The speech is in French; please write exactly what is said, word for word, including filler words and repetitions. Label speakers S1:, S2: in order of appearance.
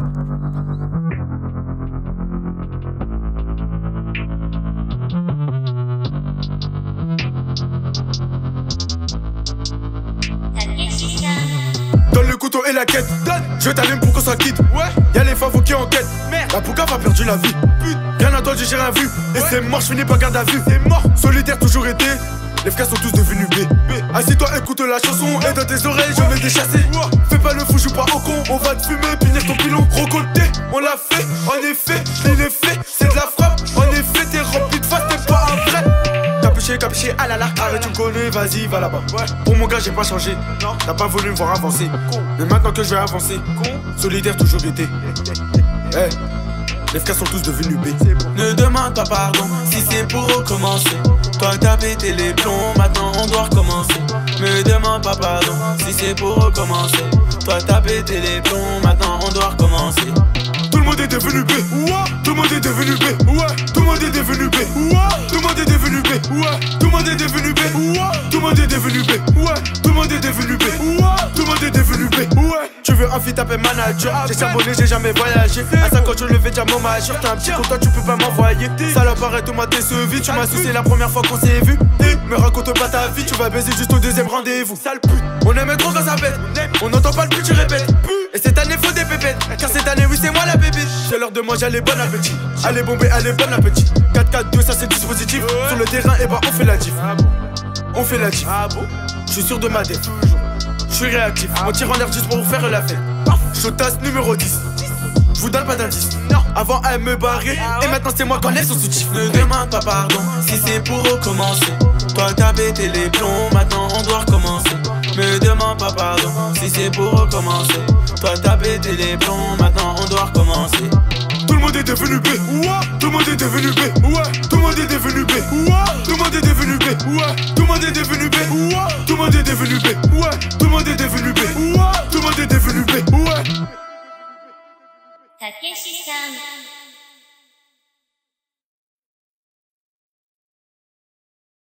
S1: Donne le couteau et la quête. Donne. Je t'allume pour qu'on s'en quitte. Ouais. Y'a les favos qui enquêtent. Merde. La Poucave a perdu la vie. Putain. Rien entendu, j'ai rien vu. Et ouais. C'est mort, je finis pas garde à vue. C'est mort. Solitaire toujours été. Les frères sont tous devenus B. B. Assis-toi, écoute la chanson. Et dans tes oreilles, je vais déchasser. Ouais. Fais pas le fou, joue pas au con. On va te fumer, punir ton pilon. Rocoté, on l'a fait. En effet, il est fait. C'est de la frappe. En effet, t'es rempli de face, t'es pas un vrai. Capuché, capuché, ah là là. Arrête, tu me connais, vas-y, va là-bas. Ouais. Pour mon gars, j'ai pas changé. Non. T'as pas voulu me voir avancer. Con. Mais maintenant que je vais avancer, con. Solidaire toujours été. Hey. Les frères sont tous devenus B. Bon.
S2: Ne demande pas pardon si c'est pour recommencer. Toi t'as pété les plombs, maintenant on doit recommencer. Me demande pas pardon si c'est pour recommencer. Toi t'as pété les plombs, maintenant on doit recommencer.
S1: Tout le monde est devenu B. Ouais. Tout le monde est devenu B. Ouais. Tout le monde est devenu B. Ouais. Tout le monde est devenu B. Ouais. Tout le monde est devenu B. Ouais. Tout le monde est devenu B. Ouais. Tout le monde est devenu B. Ouais. Tout le monde est devenu B. Ouais. Tu veux un fit taper manager. J'ai charbonné, j'ai jamais voyagé. À cinquante je levais déjà mon majeur. T'es un petit content, tu peux pas m'envoyer. Salope, arrête, on m'a décevi. Tu m'as sucé la première fois qu'on s'est vu. Me raconte pas ta vie, tu vas baiser juste au deuxième rendez-vous. Sale pute. On aime trop quand ça pète. On n'entend pas le plus, tu répètes. Et cette année faut des pépettes. Car cette année oui c'est moi la bébé. C'est l'heure de manger, allez bon appétit. Allez bomber, allez bon appétit. Quatre quatre deux ça c'est dispositif. Sur le terrain et bah on fait la diff. On fait la diff. Je suis sûr de ma dette. Je suis réactif. On tire en l'air juste pour vous faire la fête. Je tasse numéro dix. Je vous donne pas d'indice. Non. Avant elle me barrer. Et maintenant c'est moi qu'on est son soutif.
S2: Ne demande pas pardon si c'est pour recommencer. Toi t'as pété les plombs, maintenant on doit recommencer. Me demande pas pardon si c'est pour recommencer. Toi t'as pété les plombs, maintenant on doit recommencer.
S1: Tout le monde est devenu B. Ouais. Tout le monde est devenu B. Ouais. Tout le monde est devenu B. Ouais. Tout le monde est devenu B. Ouais. Tout le monde est devenu B. Ouais. Tout le monde est devenu B. Ouais. Tout le monde est devenu B. Ouais. Tout le monde est devenu B. Ouais.
S3: Takeshi-san